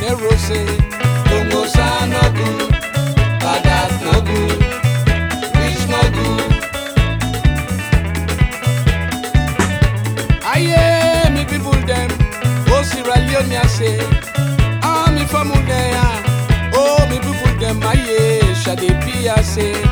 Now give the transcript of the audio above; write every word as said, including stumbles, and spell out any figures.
Janeiro say, Tungusa no good, Badat no good, Rich no good. Aye, me people them, oh Sierra Leone I say, ah me family there, oh me people them aye, Shadi P I say.